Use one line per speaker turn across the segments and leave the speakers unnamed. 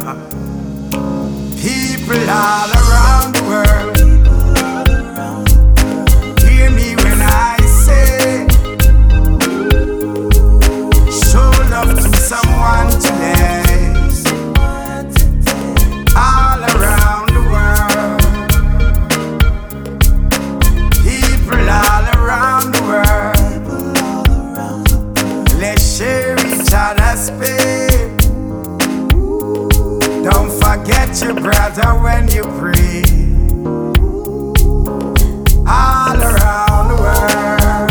People all around the world, hear me when I say, show love to someone today. All around the world, people all around the world, let's share each other's pain. Don't forget your brother when you pray. All around the world,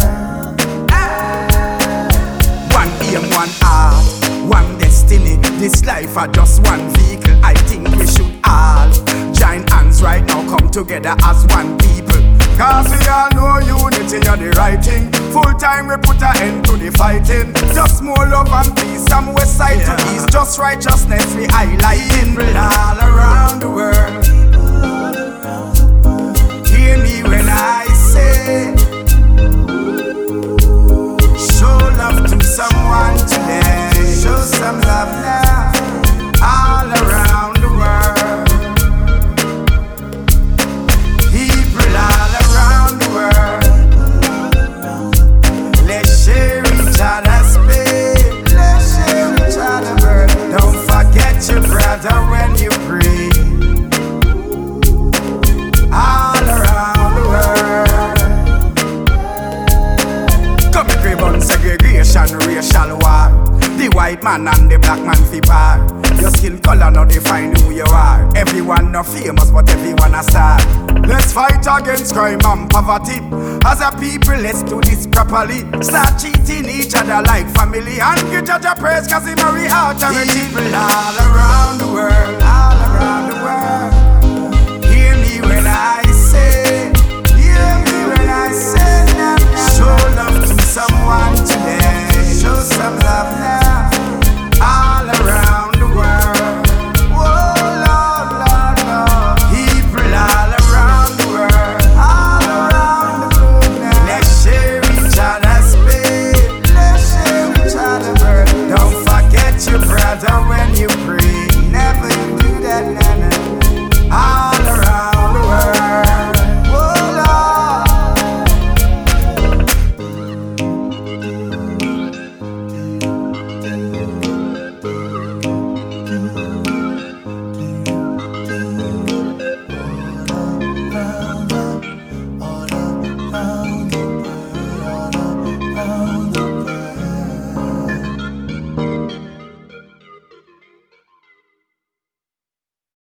one aim, one heart, one destiny. This life are just one vehicle. I think we should all join hands right now, come together as one people. Cause we all know unity are the right thing. Full time we put an end to the fighting. Just more love and peace from west side to east. Just righteousness we highlighting. People all around the world, hear me when I say, show love to someone today. Show some love now. All around the world, people all around the world, let's share each other's pain. Let's share each other's burden. Don't forget your brother when you pray. All around the world, come and crave on segregation, racial war. The white man and the black man fi par. Your skin color not define who you are. Everyone not famous but everyone a star. Let's fight against crime and poverty. As a people let's do this properly. Start treating each other like family. And give Jah Jah praise cause he marry authority. People all around the world, all around the world, hear me when I say, hear me when I say, show love to someone today. Show some love now. All around the world, oh Lord, Lord, Lord. People all around the world, all around the globe now. Let's share each other's pain. Let's share each other's burden. Don't forget your brother when you pray.